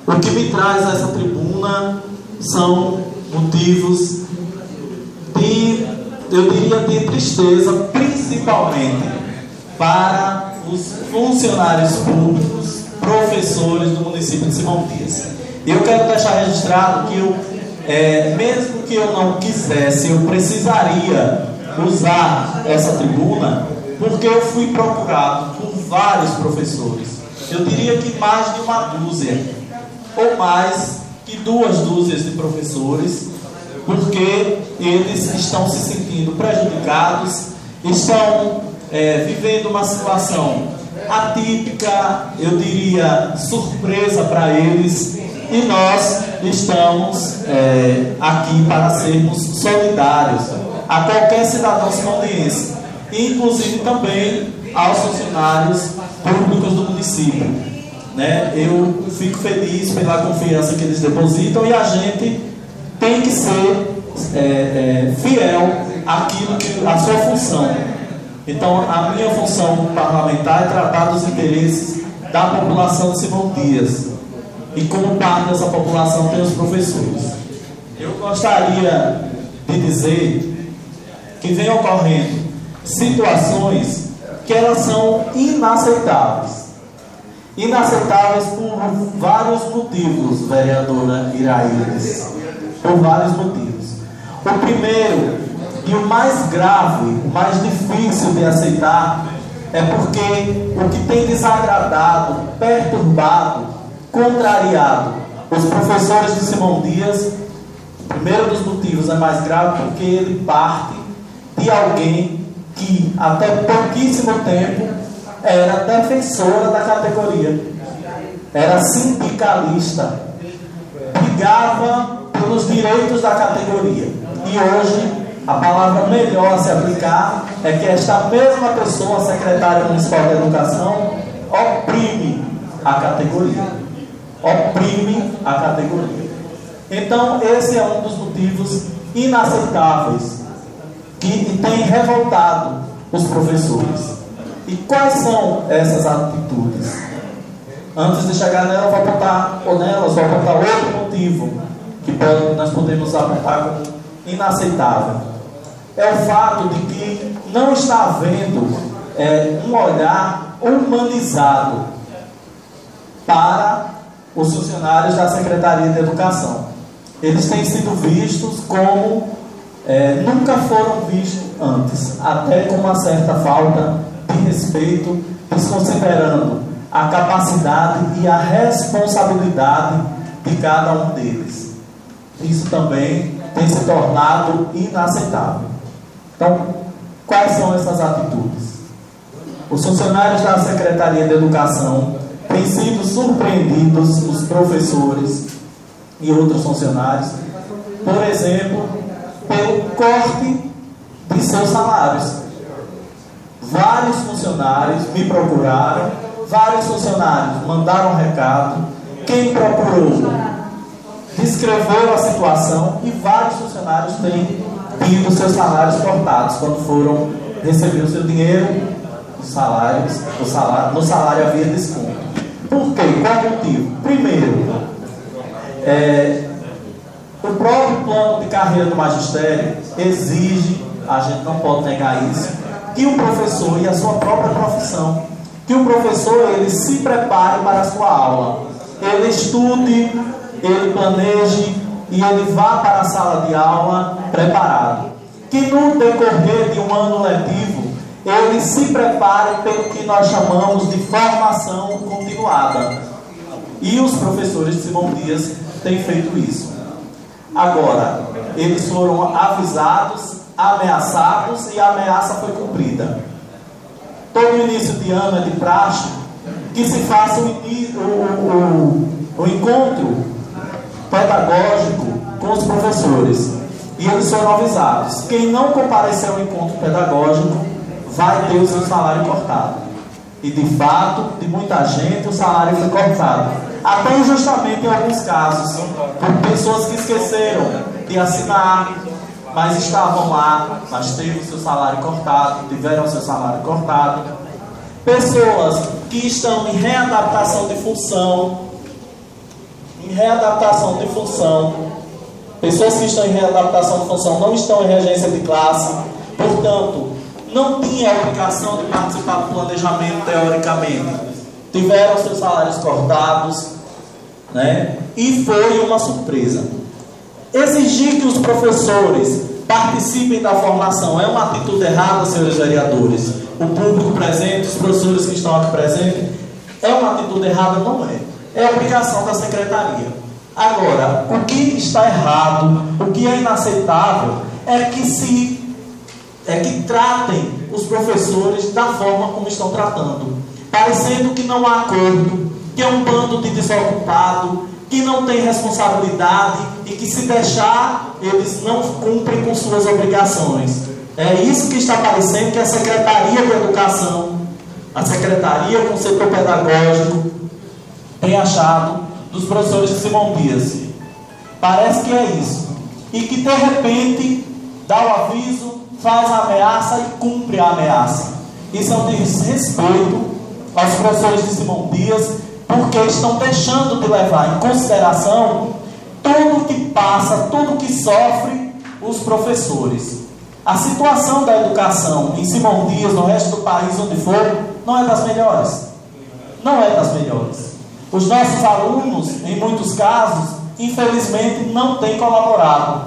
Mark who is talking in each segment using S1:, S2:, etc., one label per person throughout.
S1: O que me traz a essa tribuna são motivos eu diria, de tristeza, principalmente para os funcionários públicos, professores do município de Simão Dias. Eu quero deixar registrado que mesmo que eu não quisesse, eu precisaria usar essa tribuna, porque eu fui procurado por vários professores. Eu diria que mais de uma dúzia, ou mais que 2 dúzias de professores, porque eles estão se sentindo prejudicados, estão vivendo uma situação atípica, eu diria surpresa para eles, e nós estamos aqui para sermos solidários a qualquer cidadão simondiense, inclusive também aos funcionários públicos do município, né? Eu fico feliz pela confiança que eles depositam, e a gente tem que ser fiel àquilo que a sua função. Então, a minha função parlamentar é tratar dos interesses da população de Simão Dias, e como parte dessa população tem os professores. Eu gostaria de dizer que vem ocorrendo situações que elas são inaceitáveis. Inaceitáveis por vários motivos, vereadora Iraídes. Por vários motivos. O primeiro, e o mais grave, o mais difícil de aceitar, é porque o que tem desagradado, perturbado, contrariado os professores de Simão Dias, o primeiro dos motivos é mais grave porque ele parte de alguém que até pouquíssimo tempo era defensora da categoria, era sindicalista, brigava pelos direitos da categoria. E hoje a palavra melhor a se aplicar é que esta mesma pessoa, secretária municipal de educação, oprime a categoria. Oprime a categoria. Então esse é um dos motivos inaceitáveis que tem revoltado os professores. E quais são essas atitudes? Antes de chegar nela, vou apontar outro motivo que nós podemos apontar como inaceitável. É o fato de que não está havendo um olhar humanizado para os funcionários da Secretaria de Educação. Eles têm sido vistos como nunca foram vistos antes, até com uma certa falta de respeito, desconsiderando a capacidade e a responsabilidade de cada um deles. Isso também tem se tornado inaceitável. Então, quais são essas atitudes? Os funcionários da Secretaria de Educação têm sido surpreendidos, os professores e outros funcionários, por exemplo, pelo corte de seus salários. Vários funcionários me procuraram, vários funcionários mandaram um recado, quem procurou descreveu a situação, e vários funcionários têm tido seus salários cortados quando foram receber o seu dinheiro. No salário havia desconto. Por quê? Qual o motivo? Primeiro, o próprio plano de carreira do magistério exige, a gente não pode negar isso, que o professor, e a sua própria profissão, que o professor ele se prepare para a sua aula, ele estude, ele planeje e ele vá para a sala de aula preparado. Que no decorrer de um ano letivo, ele se prepare pelo que nós chamamos de formação continuada. E os professores de Simão Dias têm feito isso. Agora, eles foram avisados, ameaçados, e a ameaça foi cumprida. Todo início de ano é de praxe que se faça o encontro pedagógico com os professores, e eles foram avisados: quem não comparecer ao encontro pedagógico vai ter o seu salário cortado. E de fato, de muita gente, o salário foi cortado, até injustamente em alguns casos, por pessoas que esqueceram de assinar, mas estavam lá, mas teve o seu salário cortado, tiveram o seu salário cortado. Pessoas que estão em readaptação de função, readaptação de função. Pessoas que estão em readaptação de função não estão em regência de classe, portanto, não tinha a obrigação de participar do planejamento teoricamente. Tiveram seus salários cortados, né? E foi uma surpresa. Exigir que os professores participem da formação é uma atitude errada, senhores vereadores? O público presente, os professores que estão aqui presentes, é uma atitude errada? Não é. É obrigação da secretaria. Agora, o que está errado, o que é inaceitável, é que tratem os professores da forma como estão tratando, parecendo que não há acordo, que é um bando de desocupado, que não tem responsabilidade e que, se deixar, eles não cumprem com suas obrigações. É isso que está parecendo que a Secretaria de Educação, a Secretaria com o setor pedagógico, tem achado dos professores de Simão Dias. Parece que é isso. E que, de repente, dá o aviso, faz a ameaça e cumpre a ameaça. Isso é um desrespeito aos professores de Simão Dias, porque estão deixando de levar em consideração tudo que passa, tudo que sofre os professores. A situação da educação em Simão Dias, no resto do país, onde for, não é das melhores. Não é das melhores. Os nossos alunos, em muitos casos, infelizmente, não têm colaborado.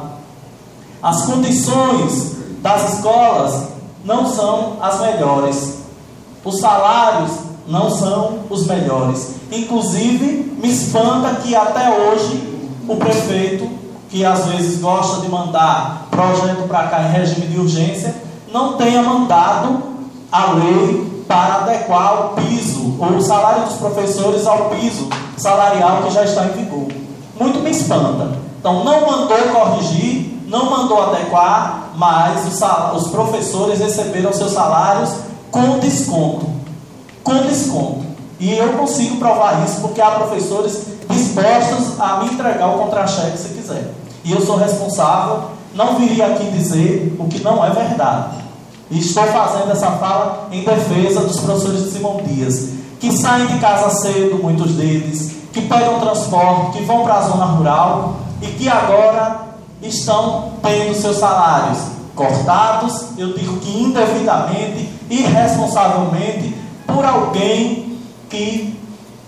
S1: As condições das escolas não são as melhores. Os salários não são os melhores. Inclusive, me espanta que até hoje o prefeito, que às vezes gosta de mandar projeto para cá em regime de urgência, não tenha mandado a lei para adequar o piso, ou o salário dos professores ao piso salarial que já está em vigor. Muito me espanta. Então, não mandou corrigir, não mandou adequar, mas os professores receberam seus salários com desconto. Com desconto. E eu consigo provar isso porque há professores dispostos a me entregar o contra-cheque se quiser. E eu sou responsável, não viria aqui dizer o que não é verdade. E estou fazendo essa fala em defesa dos professores de Simão Dias, que saem de casa cedo, muitos deles, que pegam transporte, que vão para a zona rural e que agora estão tendo seus salários cortados, eu digo que indevidamente, irresponsavelmente, por alguém que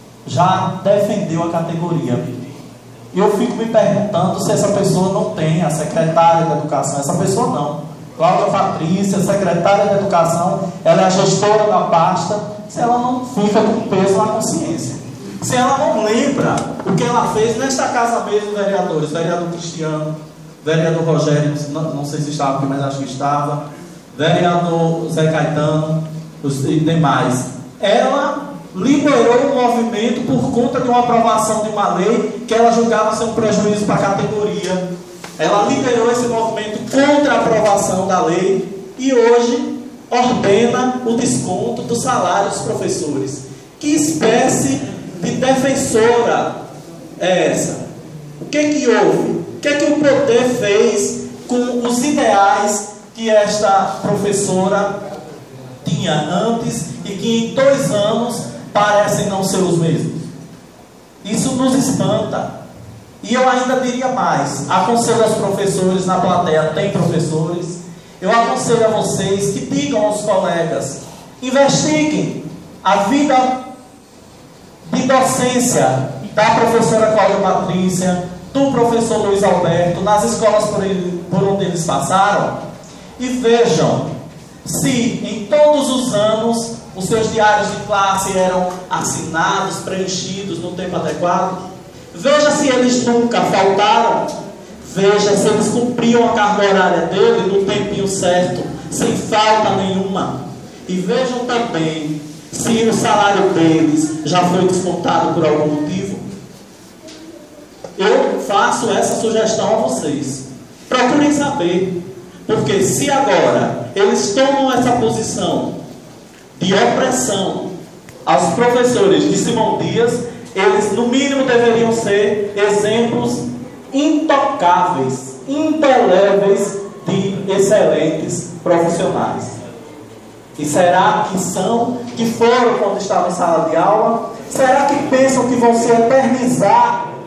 S1: já defendeu a categoria. E eu fico me perguntando se essa pessoa não tem, a secretária de Educação, essa pessoa não. Cláudia Patrícia, secretária de Educação, ela é a gestora da pasta, se ela não fica com peso na consciência. Se ela não lembra o que ela fez nesta casa mesmo, vereadores, vereador Cristiano, vereador Rogério, não sei se estava aqui, mas acho que estava, vereador Zé Caetano, os demais. Ela liberou o movimento por conta de uma aprovação de uma lei que ela julgava ser um prejuízo para a categoria. Ela liderou esse movimento contra a aprovação da lei e hoje ordena o desconto do salário dos professores. Que espécie de defensora é essa? O que houve? O que o poder fez com os ideais que esta professora tinha antes e que em 2 anos parecem não ser os mesmos? Isso nos espanta. E eu ainda diria mais, aconselho aos professores na plateia, tem professores, eu aconselho a vocês que digam aos colegas, investiguem a vida de docência da professora Cláudia Patrícia, do professor Luiz Alberto, nas escolas por onde eles passaram, e vejam se em todos os anos os seus diários de classe eram assinados, preenchidos no tempo adequado. Veja se eles nunca faltaram. Veja se eles cumpriam a carga horária dele no tempinho certo, sem falta nenhuma. E vejam também se o salário deles já foi descontado por algum motivo. Eu faço essa sugestão a vocês. Procurem saber. Porque se agora eles tomam essa posição de opressão aos professores de Simão Dias, eles no mínimo deveriam ser exemplos intocáveis, indeléveis de excelentes profissionais. E será que são, que foram quando estavam em sala de aula? Será que pensam que vão se eternizar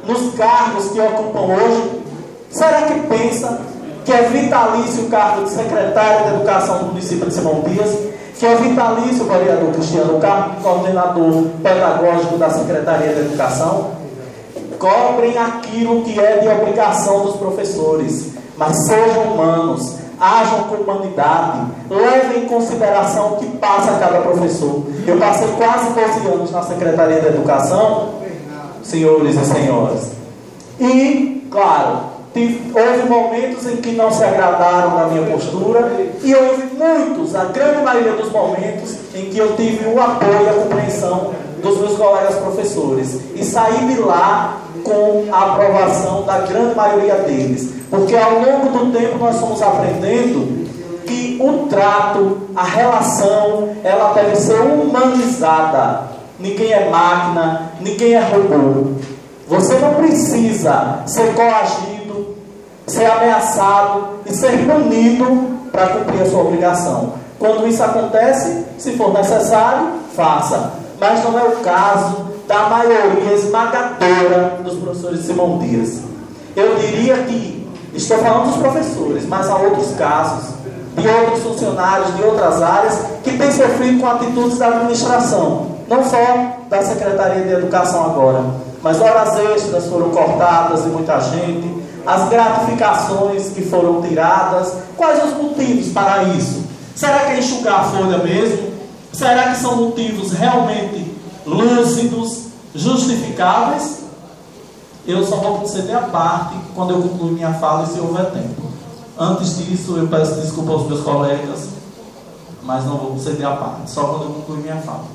S1: nos cargos que ocupam hoje? Será que pensa que é vitalício o cargo de secretário de Educação do município de Simão Dias? Que é vitalício o vereador Cristiano, o cargo de coordenador pedagógico da Secretaria de Educação? Cobrem aquilo que é de obrigação dos professores, mas sejam humanos, ajam com humanidade, levem em consideração o que passa a cada professor. Eu passei quase 12 anos na Secretaria de Educação, senhores e senhoras, e, claro, houve momentos em que não se agradaram da minha postura, e houve muitos, a grande maioria dos momentos, em que eu tive o apoio e a compreensão dos meus colegas professores, e saí de lá com a aprovação da grande maioria deles, porque ao longo do tempo nós fomos aprendendo que o trato, a relação, ela deve ser humanizada. Ninguém é máquina, ninguém é robô. Você não precisa ser coagido, ser ameaçado e ser punido para cumprir a sua obrigação. Quando isso acontece, se for necessário, faça. Mas não é o caso da maioria esmagadora dos professores de Simão Dias. Eu diria que, estou falando dos professores, mas há outros casos, de outros funcionários de outras áreas, que têm sofrido com atitudes da administração, não só da Secretaria de Educação agora, mas horas extras foram cortadas de muita gente, as gratificações que foram tiradas. Quais os motivos para isso? Será que é enxugar a folha mesmo? Será que são motivos realmente lúcidos, justificáveis? Eu só vou conceder a parte quando eu concluir minha fala e se houver tempo. Antes disso, eu peço desculpa aos meus colegas, mas não vou conceder a parte, só quando eu concluir minha fala.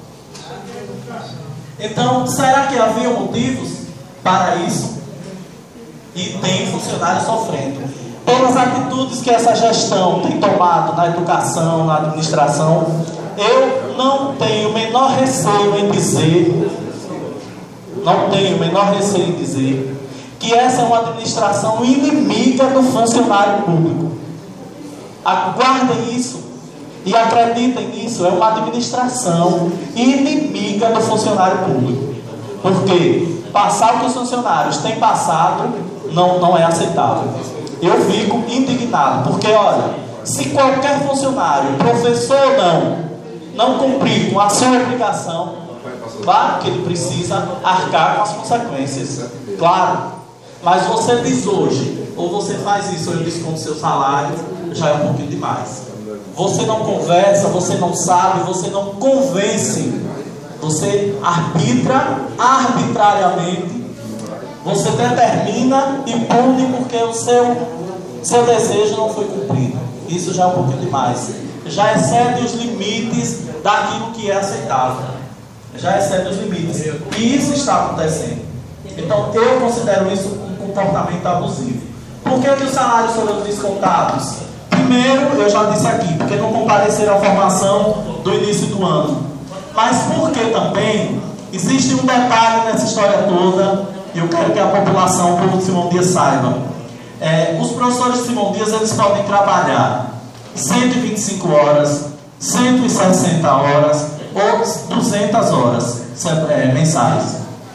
S1: Então, será que havia motivos para isso? E tem funcionários sofrendo. Pelas atitudes que essa gestão tem tomado na educação, na administração, eu não tenho o menor receio em dizer, que essa é uma administração inimiga do funcionário público. Aguardem isso e acreditem nisso, é uma administração inimiga do funcionário público. Porque passar o que os funcionários têm passado não é aceitável. Eu fico indignado, porque olha, se qualquer funcionário, professor ou não cumprir com a sua obrigação, claro que ele precisa arcar com as consequências, claro, mas você diz hoje, ou você faz isso ou eu desconto seu salário, já é um pouquinho demais. Você não conversa, você não sabe, você não convence, você arbitra arbitrariamente, você determina e pune porque o seu desejo não foi cumprido. Isso já é um pouquinho demais, já excede os limites daquilo que é aceitável, já excede os limites, e isso está acontecendo. Então eu considero isso um comportamento abusivo. Por que os salários foram descontados? Primeiro, eu já disse aqui, porque não compareceram à formação do início do ano, mas porque também existe um detalhe nessa história toda, e eu quero que a população, o povo de Simão Dias saiba. Os professores de Simão Dias, eles podem trabalhar 125 horas, 160 horas ou 200 horas mensais.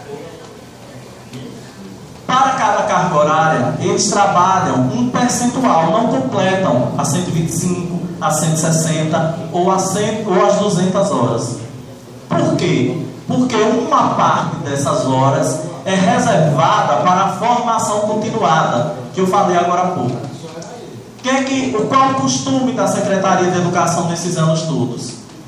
S1: Para cada carga horária, eles trabalham um percentual, não completam a 125, a 160 ou as 200 horas. Por quê? Porque uma parte dessas horas é reservada para a formação continuada, que eu falei agora há pouco. Qual o costume da Secretaria de Educação nesses anos todos?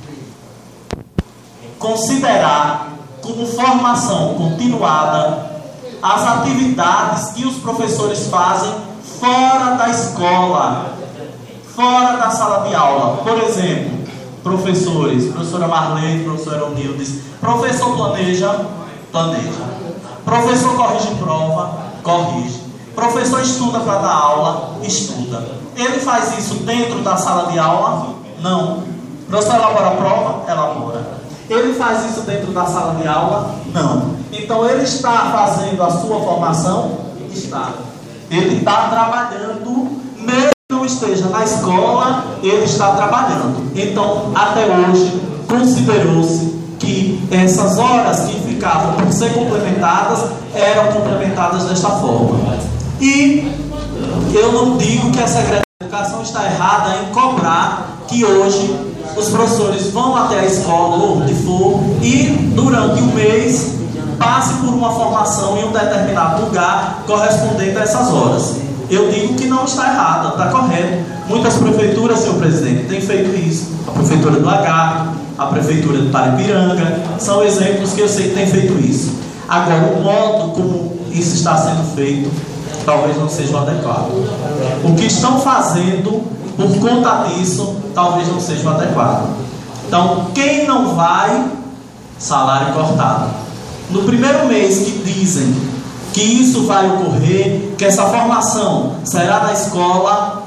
S1: Considerar como formação continuada as atividades que os professores fazem fora da escola, fora da sala de aula. Por exemplo, professora Marlene, professora Eunildes, professor planeja, professor corrige prova, corrige, professor estuda para dar aula, estuda. Ele faz isso dentro da sala de aula? Não. Professor elabora a prova? Elabora. Ele faz isso dentro da sala de aula? Não. Então ele está fazendo a sua formação? Está. Ele está trabalhando, mesmo que não esteja na escola, ele está trabalhando. Então, até hoje, considerou-se que essas horas que ficavam por ser complementadas eram complementadas desta forma. E eu não digo que a Secretaria de Educação está errada em cobrar que hoje os professores vão até a escola ou onde for e durante um mês passe por uma formação em um determinado lugar correspondente a essas horas. Eu digo que não está errada, está correto. Muitas prefeituras, senhor presidente, têm feito isso. A prefeitura do Lagarto, a prefeitura de Paripiranga, são exemplos que eu sei que têm feito isso. Agora, o modo como isso está sendo feito talvez não seja o adequado. O que estão fazendo por conta disso talvez não seja o adequado. Então, quem não vai, salário cortado. No primeiro mês que dizem que isso vai ocorrer, que essa formação será na escola,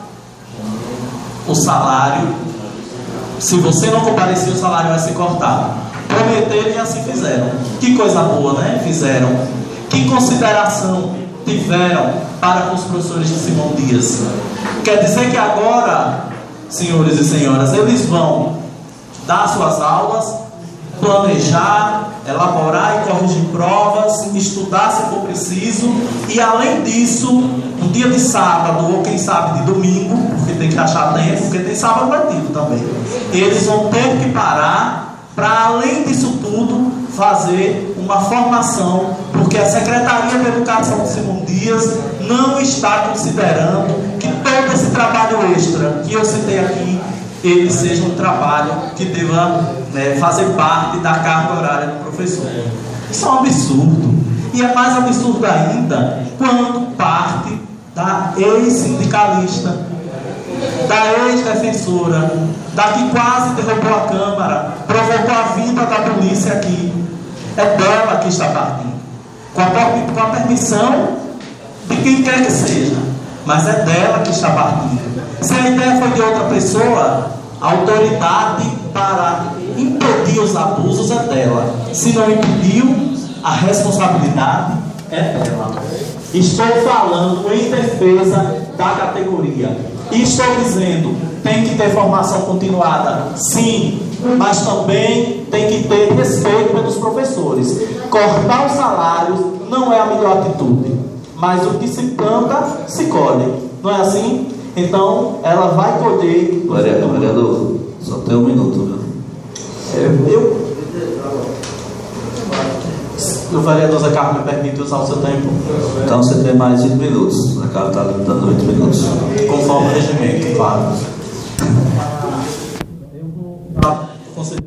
S1: o salário, se você não comparecer, o salário vai ser cortado. Prometeram e assim fizeram. Que coisa boa, né? Fizeram. Que consideração tiveram para com os professores de Simão Dias. Quer dizer que agora, senhores e senhoras, eles vão dar suas aulas, planejar, elaborar e corrigir provas, estudar se for preciso, e além disso, no dia de sábado ou quem sabe de domingo, porque tem que achar tempo, porque tem sábado letivo também, eles vão ter que parar para, além disso tudo, fazer uma formação, porque a Secretaria de Educação de Simão Dias não está considerando que todo esse trabalho extra que eu citei aqui, ele seja um trabalho que deva fazer parte da carga horária do professor. Isso é um absurdo. E é mais absurdo ainda quando parte da ex-sindicalista, da ex-defensora, da que quase derrubou a Câmara, provocou a vinda da polícia aqui. É dela que está partindo, com a permissão de quem quer que seja, mas é dela que está partindo. Se a ideia foi de outra pessoa, a autoridade para impedir os abusos é dela. Se não impediu, a responsabilidade é dela. Estou falando em defesa da categoria. E estou dizendo, tem que ter formação continuada, sim, mas também tem que ter respeito pelos professores. Cortar os salários não é a melhor atitude, mas o que se planta, se colhe. Não é assim? Então, ela vai colher...
S2: Vereador, só tem um minuto, viu?
S1: O vereador Zé Carlos me permite usar o seu tempo?
S2: Então você tem mais 20 minutos. O Zé Carlos está dando 8 minutos.
S1: Conforme o regimento, claro. Eu vou conceder.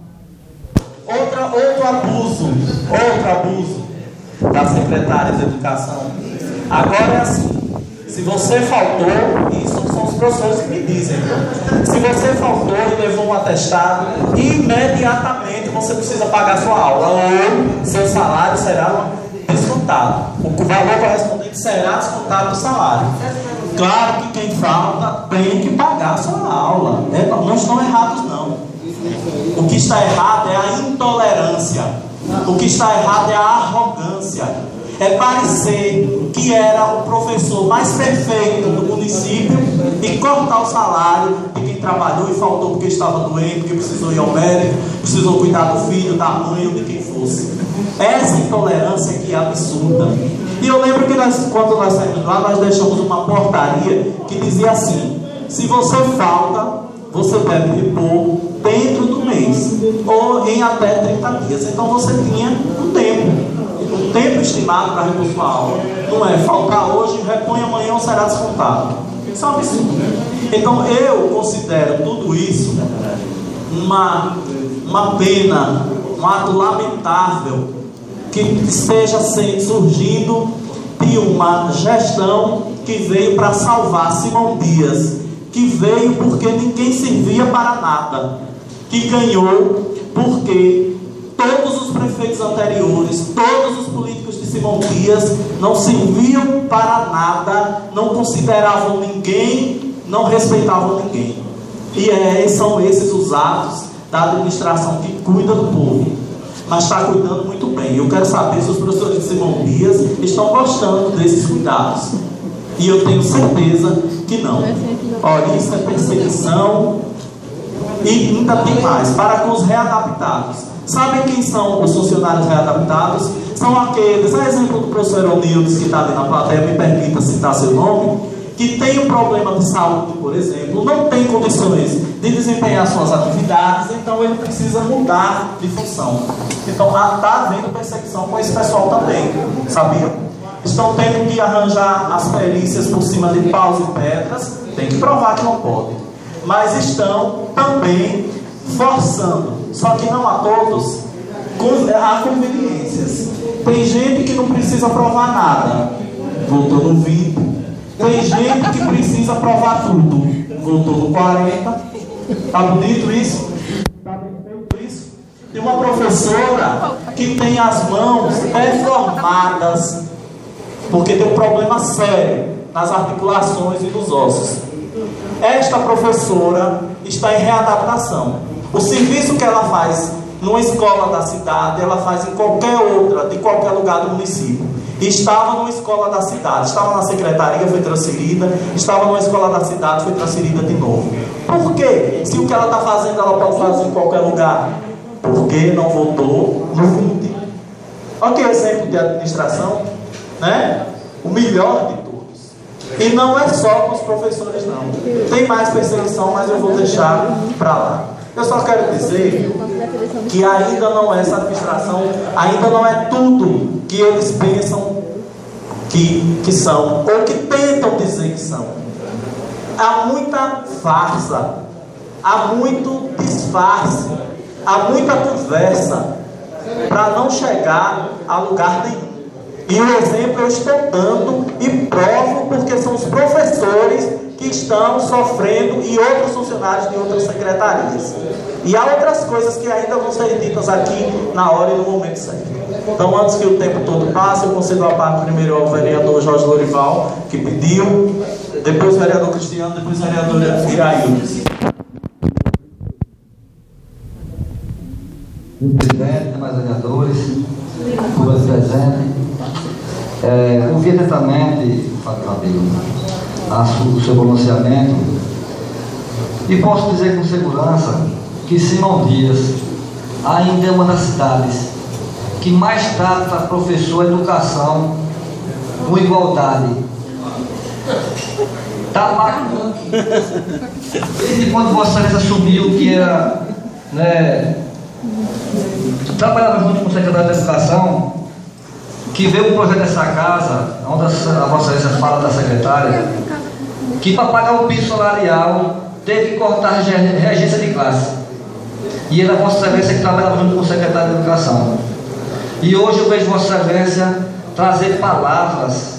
S1: Outro abuso da secretária de Educação. Agora é assim. Se você faltou, isso são os professores que me dizem. Se você faltou e levou um atestado, imediatamente você precisa pagar sua aula. Ou seu salário será descontado. O valor correspondente será descontado do salário. Claro que quem falta tem que pagar a sua aula. Não estão errados, não. O que está errado é a intolerância. O que está errado é a arrogância. É parecer que era o professor mais perfeito do município e cortar o salário de quem trabalhou e faltou porque estava doente, porque precisou ir ao médico, precisou cuidar do filho, da mãe ou de quem fosse. Essa intolerância que é absurda. E eu lembro que quando nós saímos lá, nós deixamos uma portaria que dizia assim: se você falta, você deve repor dentro do mês ou em até 30 dias. Então você tinha um tempo estimado para repor sua aula. Não é faltar hoje, repõe amanhã ou será descontado. Isso é um absurdo. Então eu considero tudo isso uma pena, um ato lamentável que esteja surgindo de uma gestão que veio para salvar Simão Dias, que veio porque ninguém servia para nada, que ganhou porque todos os prefeitos anteriores, todos os políticos de Simão Dias não serviam para nada, não consideravam ninguém, não respeitavam ninguém. E são esses os atos da administração que cuida do povo, mas está cuidando muito bem. Eu quero saber se os professores de Simão Dias estão gostando desses cuidados. E eu tenho certeza que não. Olha, isso é perseguição E ainda tem mais, para com os readaptados. Sabem quem são os funcionários readaptados? São aqueles, a exemplo do professor Eronildes, que está ali na plateia, me permita citar seu nome, que tem um problema de saúde, por exemplo, não tem condições de desempenhar suas atividades, então ele precisa mudar de função. Então está havendo perseguição com esse pessoal também, sabiam? Estão tendo que arranjar as perícias por cima de paus e pedras, tem que provar que não pode. Mas estão também forçando, só que não a todos, a conveniências. Tem gente que não precisa provar nada, voltou no 20. Tem gente que precisa provar tudo, voltou no 40. Está bonito isso? Está bem feito isso? Tem uma professora que tem as mãos deformadas, porque tem um problema sério nas articulações e nos ossos. Esta professora está em readaptação. O serviço que ela faz numa escola da cidade, ela faz em qualquer outra, de qualquer lugar do município. Estava numa escola da cidade, estava na secretaria, foi transferida, estava numa escola da cidade, foi transferida de novo. Por quê? Se o que ela está fazendo, ela pode fazer em qualquer lugar. Porque não voltou no 20. Olha que exemplo de administração, né? O melhor de todos. E não é só com os professores, não. Tem mais perseguição, mas eu vou deixar para lá. Eu só quero dizer que ainda não é essa administração, ainda não é tudo que eles pensam que são, ou que tentam dizer que são. Há muita farsa, há muito disfarce, há muita conversa para não chegar a lugar nenhum. E o exemplo eu estou dando e provo porque são os professores que estão sofrendo e outros funcionários de outras secretarias. E há outras coisas que ainda vão ser ditas aqui na hora e no momento certo. Então, antes que o tempo todo passe, eu concedo a parte primeiro ao vereador Jorge Lorival, que pediu, depois o vereador Cristiano, depois o vereador Iraildes.
S3: Presidente, demais vereadores, todos presentes, ouvi atentamente, Fábio Rabelo, o seu pronunciamento, e posso dizer com segurança que Simão Dias ainda é uma das cidades que mais trata professor educação com igualdade. Desde quando Vossa Excelência assumiu que era, trabalhava junto com o secretário de Educação, que veio um projeto dessa casa, onde a Vossa Excelência fala da secretária, que para pagar o piso salarial teve que cortar a regência de classe. E era a Vossa Excelência que trabalhava junto com o secretário de Educação. E hoje eu vejo Vossa Excelência trazer palavras,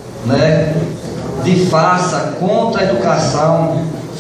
S3: de farsa contra a educação.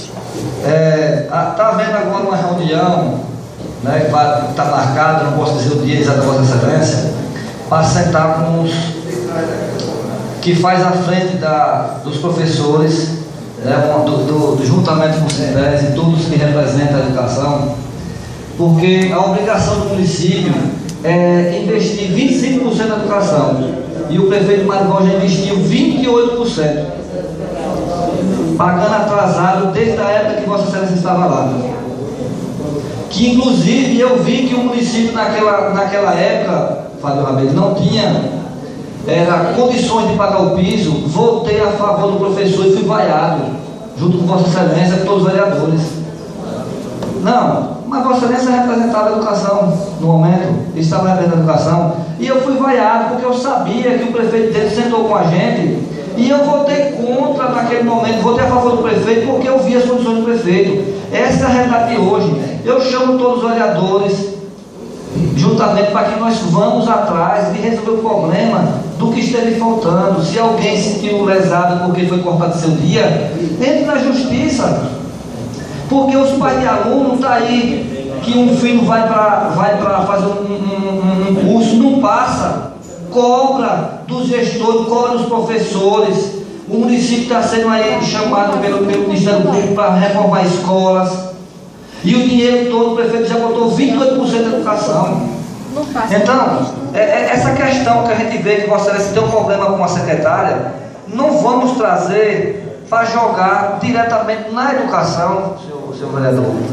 S3: Está havendo agora uma reunião, que está marcada, não posso dizer o dia exato da Vossa Excelência, para sentar com os que faz à frente dos professores, juntamente com os CEPES e todos que representam a educação, porque a obrigação do município é investir 25% na educação, e o prefeito Marival já investiu 28%, pagando atrasado desde a época que Vossa Excelência estava lá. Que inclusive eu vi que o município naquela época, Fábio Rabelo, não tinha condições de pagar o piso. Votei a favor do professor e fui vaiado, junto com Vossa Excelência, com todos os vereadores. Não, mas Vossa Excelência representava a educação no momento, ele estava representando a educação, e eu fui vaiado porque eu sabia que o prefeito dele sentou com a gente, e eu votei contra naquele momento, votei a favor do prefeito porque eu vi as condições do prefeito. Essa é a realidade de hoje. Eu chamo todos os vereadores juntamente para que nós vamos atrás de resolver o problema do que esteve faltando. Se alguém se sentiu lesado porque foi cortado seu dia, entre na justiça. Porque os pais de aluno estão aí, que um filho vai para fazer um curso, não passa, cobra dos gestores, cobra dos professores. O município está sendo aí chamado pelo Ministério Público para reformar escolas. E o dinheiro todo, o prefeito já botou 28% da educação. Então, essa questão que a gente vê que Vossa Excelência tem um problema com a secretária, não vamos trazer para jogar diretamente na educação, senhor vereador.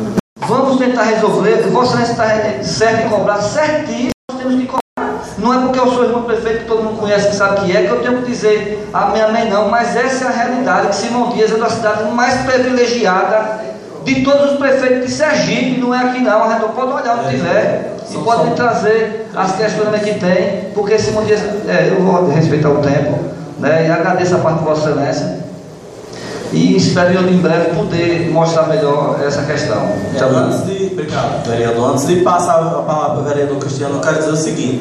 S3: Vamos tentar resolver. Vossa Excelência está certo em cobrar certinho, nós temos que cobrar. Não é porque eu sou irmão prefeito, que todo mundo conhece, que sabe que eu tenho que dizer amém, não. Mas essa é a realidade, que Simão Dias é uma das cidades mais privilegiada de todos os prefeitos de Sergipe. Não é aqui não, a gente pode olhar onde tiver e pode me trazer as questões que tem, porque Simão Dias, eu vou respeitar o tempo, né, e agradeço a parte de Vossa Excelência. E espero em breve poder mostrar melhor essa questão.
S1: Obrigado, vereador. Antes de passar a palavra para o vereador Cristiano, eu quero dizer o seguinte: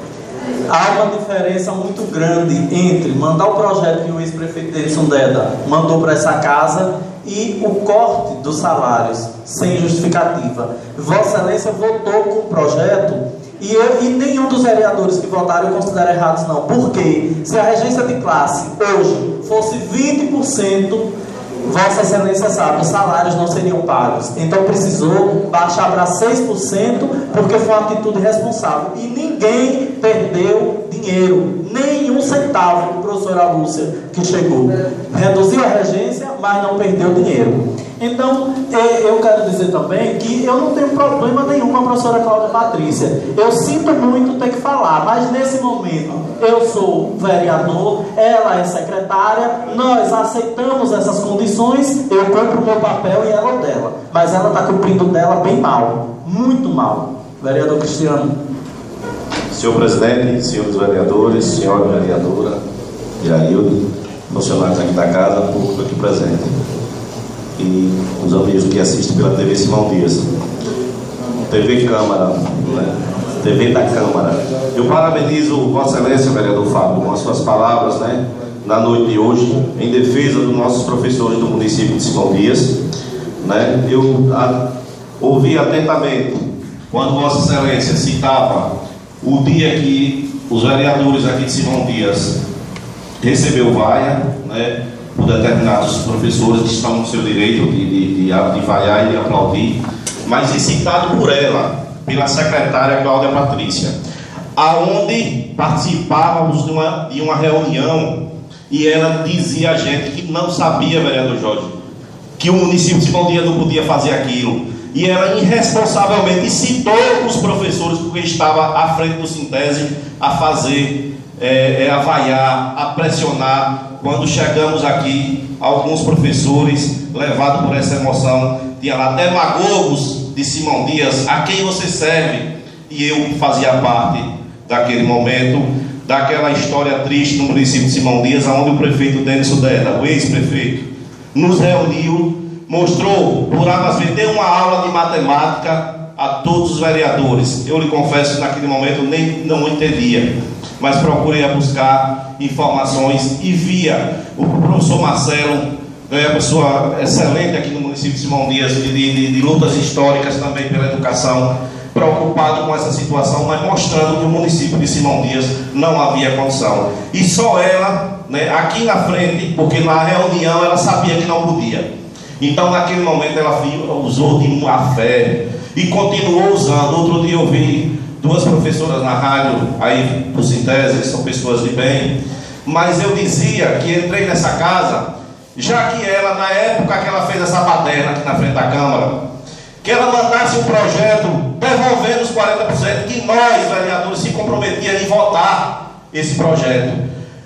S1: há uma diferença muito grande entre mandar o projeto que o ex-prefeito Denison Deda mandou para essa casa e o corte dos salários sem justificativa. Vossa Excelência votou com o projeto e nenhum dos vereadores que votaram eu considero errados não. Porque se a regência de classe hoje fosse 20%, Vossa Excelência sabe, os salários não seriam pagos. Então precisou baixar para 6%, porque foi uma atitude responsável. E ninguém perdeu dinheiro, nem um centavo, professora Lúcia, que chegou. Reduziu a regência, mas não perdeu dinheiro. Então, eu quero dizer também que eu não tenho problema nenhum com a professora Cláudia Patrícia. Eu sinto muito ter que falar, mas nesse momento eu sou vereador, ela é secretária, nós aceitamos essas condições, eu cumpro o meu papel e ela o dela. Mas ela está cumprindo dela bem mal, muito mal. Vereador Cristiano.
S4: Senhor presidente, senhores vereadores, senhora vereadora, Iraildo, funcionários aqui da casa, público aqui presente, e os amigos que assistem pela TV Simão Dias, TV Câmara, né? TV da Câmara. Eu parabenizo Vossa Excelência, vereador Fábio, com as suas palavras, né, na noite de hoje, em defesa dos nossos professores do município de Simão Dias, né? Eu ouvi atentamente quando Vossa Excelência citava o dia que os vereadores aqui de Simão Dias recebeu vaia, né, por determinados professores que estão no seu direito de vaiar e de aplaudir, mas citado por ela, pela secretária Cláudia Patrícia, aonde participávamos de uma reunião e ela dizia a gente que não sabia, vereador Jorge, que o município de Simão Dias não podia fazer aquilo, e ela irresponsavelmente citou os professores porque estava à frente do Sintese a fazer, a vaiar, a pressionar. Quando chegamos aqui, alguns professores, levados por essa emoção, tinha lá demagogos de Simão Dias, a quem você serve? E eu fazia parte daquele momento, daquela história triste no município de Simão Dias, onde o prefeito Denison Deda, o ex-prefeito, nos reuniu, mostrou, por águas vezes, deu uma aula de matemática a todos os vereadores. Eu lhe confesso que naquele momento nem não entendia, mas procurei buscar informações e via o professor Marcelo, uma pessoa excelente aqui no município de Simão Dias, de lutas históricas também pela educação, preocupado com essa situação, mas mostrando que o município de Simão Dias não havia condição. E só ela, né, aqui na frente, porque na reunião ela sabia que não podia. Então naquele momento ela usou de má fé e continuou usando. Outro dia eu vi duas professoras na rádio aí do Sintese, são pessoas de bem, mas eu dizia que entrei nessa casa, já que ela, na época que ela fez essa baderna aqui na frente da Câmara, que ela mandasse um projeto devolvendo os 40%, que nós, vereadores, se comprometíamos em votar esse projeto.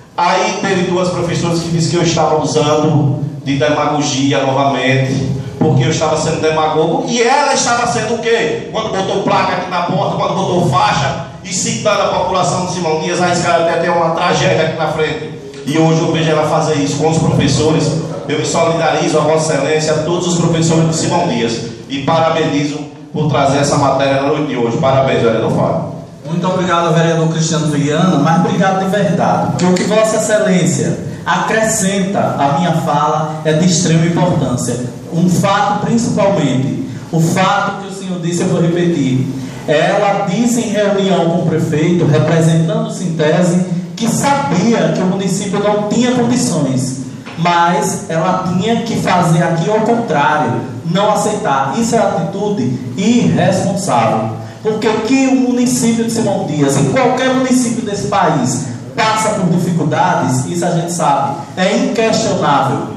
S4: Aí teve duas professoras que disseram que eu estava usando de demagogia novamente, porque eu estava sendo demagogo, e ela estava sendo o quê? Quando botou placa aqui na porta, quando botou faixa, e citando a população de Simão Dias, arriscaram até ter uma tragédia aqui na frente. E hoje eu vejo ela fazer isso com os professores. Eu me solidarizo a Vossa Excelência, a todos os professores de Simão Dias, e parabenizo por trazer essa matéria na noite de hoje. Parabéns, vereador Fábio.
S1: Muito obrigado, vereador Cristiano Viana, mas obrigado de verdade, porque o que Vossa Excelência acrescenta à minha fala é de extrema importância. Um fato principalmente, o fato que o senhor disse, eu vou repetir. Ela disse em reunião com o prefeito, representando o Sintese, que sabia que o município não tinha condições, mas ela tinha que fazer aqui ao contrário, não aceitar. Isso é atitude irresponsável, porque que o município de Simão Dias, em qualquer município desse país, passa por dificuldades, isso a gente sabe, é inquestionável.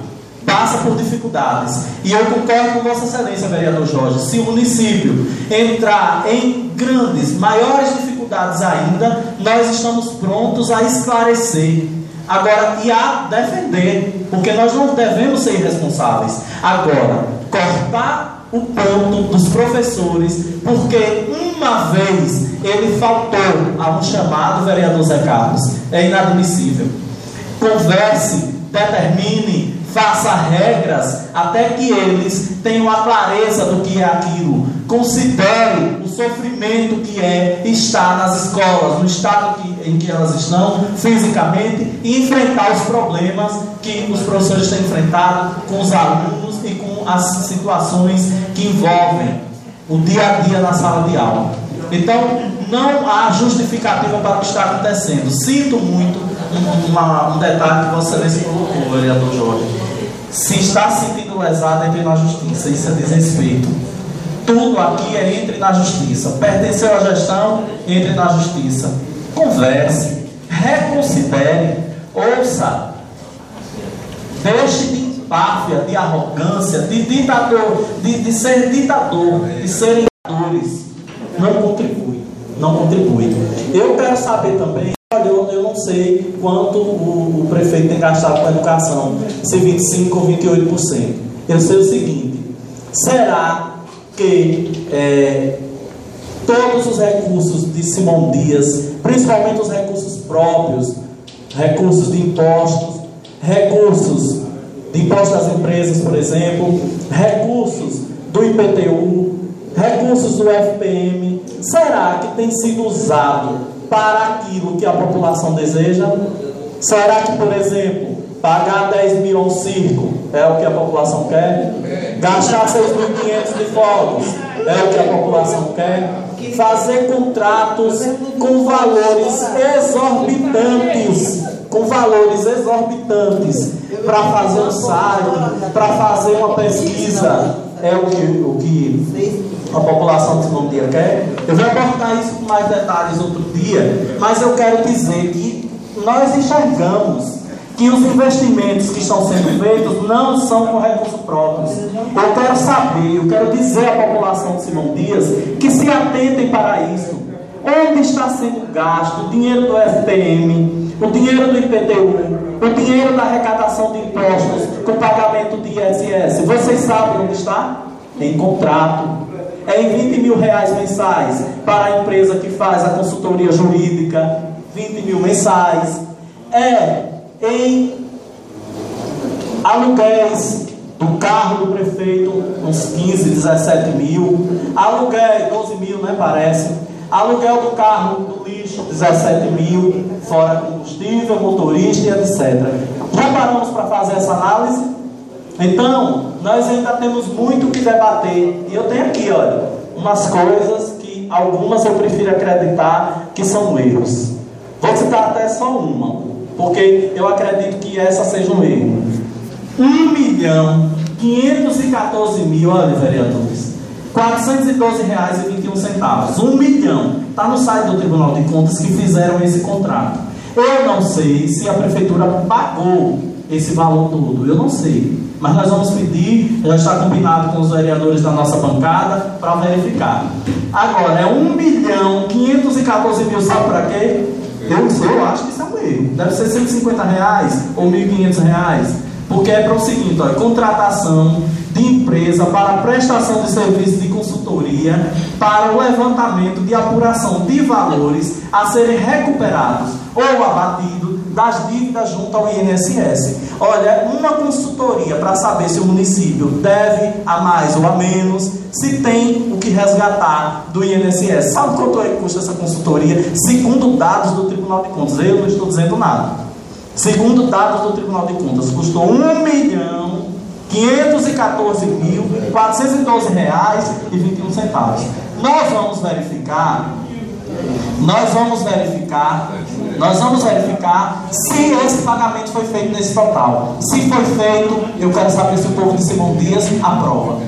S1: passa por dificuldades. E eu concordo com Vossa Excelência, vereador Jorge, se o município entrar em maiores dificuldades ainda, nós estamos prontos a esclarecer. Agora, e a defender, porque nós não devemos ser irresponsáveis. Agora, cortar o ponto dos professores, porque uma vez ele faltou a um chamado, vereador Zé Carlos, é inadmissível. Converse, determine, faça regras, até que eles tenham a clareza do que é aquilo. Considere o sofrimento que é estar nas escolas, no estado em que elas estão fisicamente, e enfrentar os problemas que os professores têm enfrentado com os alunos e com as situações que envolvem o dia a dia na sala de aula. Então, não há justificativa para o que está acontecendo. Sinto muito um detalhe que Vossa Excelência colocou, vereador Jorge. Se está se sentindo lesado, entre na justiça. Isso é desrespeito. Tudo aqui é entre na justiça. Pertenceu à gestão, entre na justiça. Converse, reconsidere, ouça. Deixe de empáfia, de arrogância, de ditador, de ser ditador, de serem ditadores. Não contribui. Eu quero saber também, eu não sei quanto o prefeito tem gastado com a educação, se 25% ou 28%. Eu sei o seguinte: será que todos os recursos de Simão Dias, principalmente os recursos próprios, recursos de impostos, recursos de impostos das empresas, por exemplo, recursos do IPTU, recursos do FPM, será que tem sido usado para aquilo que a população deseja? Será que, por exemplo, pagar 10 mil a um circo é o que a população quer? Gastar 6.500 de fogos é o que a população quer? Fazer contratos com valores exorbitantes para fazer um site, para fazer uma pesquisa, é o que a população de Simão Dias quer? Eu vou abordar isso com mais detalhes outro dia, mas eu quero dizer que nós enxergamos que os investimentos que estão sendo feitos não são com recursos próprios. Eu quero dizer à população de Simão Dias que se atentem para isso. Onde está sendo gasto o dinheiro do FPM, o dinheiro do IPTU, o dinheiro da arrecadação de impostos com pagamento de ISS? Vocês sabem onde está? Em contrato. É em 20 mil reais mensais para a empresa que faz a consultoria jurídica, 20 mil mensais. É em aluguéis do carro do prefeito, uns 15, 17 mil. Aluguel, 12 mil, né, parece. Aluguel do carro do lixo, 17 mil, fora combustível, motorista e etc. Já paramos para fazer essa análise? Então, nós ainda temos muito que debater. E eu tenho aqui, olha, umas coisas que algumas eu prefiro acreditar que são erros. Vou citar até só uma, porque eu acredito que essa seja um erro. 1.514.000, olha, vereadores, R$412,21. 1 milhão. Está no site do Tribunal de Contas que fizeram esse contrato. Eu não sei se a prefeitura pagou esse valor todo. Eu não sei. Mas nós vamos pedir, já está combinado com os vereadores da nossa bancada, para verificar. Agora, é 1.514.000, sabe para quê? Eu acho que isso é um erro. Deve ser R$150 ou R$1.500. Porque é para o seguinte, olha, contratação de empresa para prestação de serviço de consultoria para o levantamento de apuração de valores a serem recuperados ou abatidos das dívidas junto ao INSS. Olha, uma consultoria para saber se o município deve a mais ou a menos, se tem o que resgatar do INSS. Sabe quanto é que custa essa consultoria? Segundo dados do Tribunal de Contas, eu não estou dizendo nada. Segundo dados do Tribunal de Contas, custou R$1.514.412,21. Nós vamos verificar se esse pagamento foi feito nesse total. Se foi feito, eu quero saber se o povo de Simão Dias aprova.